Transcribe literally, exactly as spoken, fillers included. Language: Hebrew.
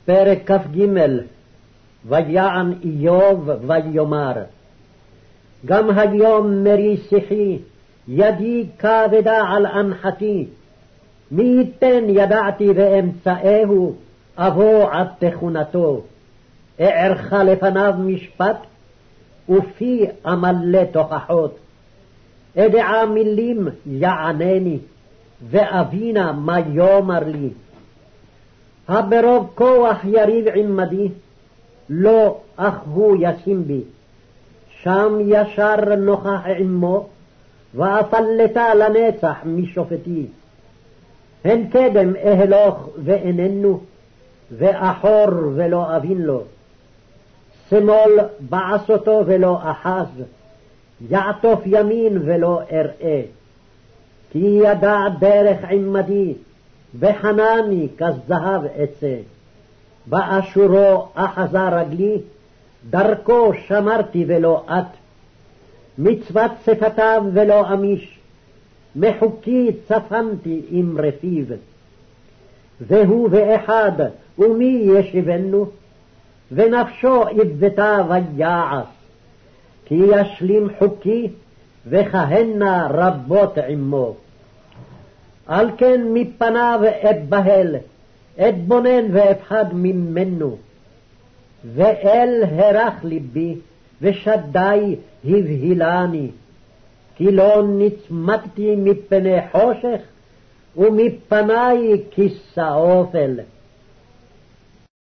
פרק כ"ג. ויען איוב ויאמר, גם היום מרי שיחי, ידי כבדה על אנחתי, מי ייתן ידעתי ואמצאהו, אבוא עד תכונתו, אערך לפניו משפט, ופי אמלא תוכחות, אדעה מילים יענני, ואבינה מה יאמר לי. הברוב כוח יריב עמדי, לא אך הוא ישים בי, שם ישר נוכח עמו, ואפלתה לנצח משופטי. הן קדם אהלוך ואיננו, ואחור ולא אבין לו. שמאל בעשותו ולא אחז, יעטוף ימין ולא אראה. כי ידע דרך עמדי, וחנני כזהב אצא. באשורו אחזה רגלי, דרכו שמרתי ולא את. מצוות שפתיו ולא אמיש, מחוקי צפנתי עם רפיו. והוא ואחד, ומי ישיבנו? ונפשו עבתה ויעש. כי ישלים חוקי, וכהנה רבות עמו. על כן מפניו אבהל, אתבונן ואפחד ממנו. ואל הרח ליבי, ושדי הבהילני. כי לא נצמדתי מפני חושך, ומפני כיסה אופל.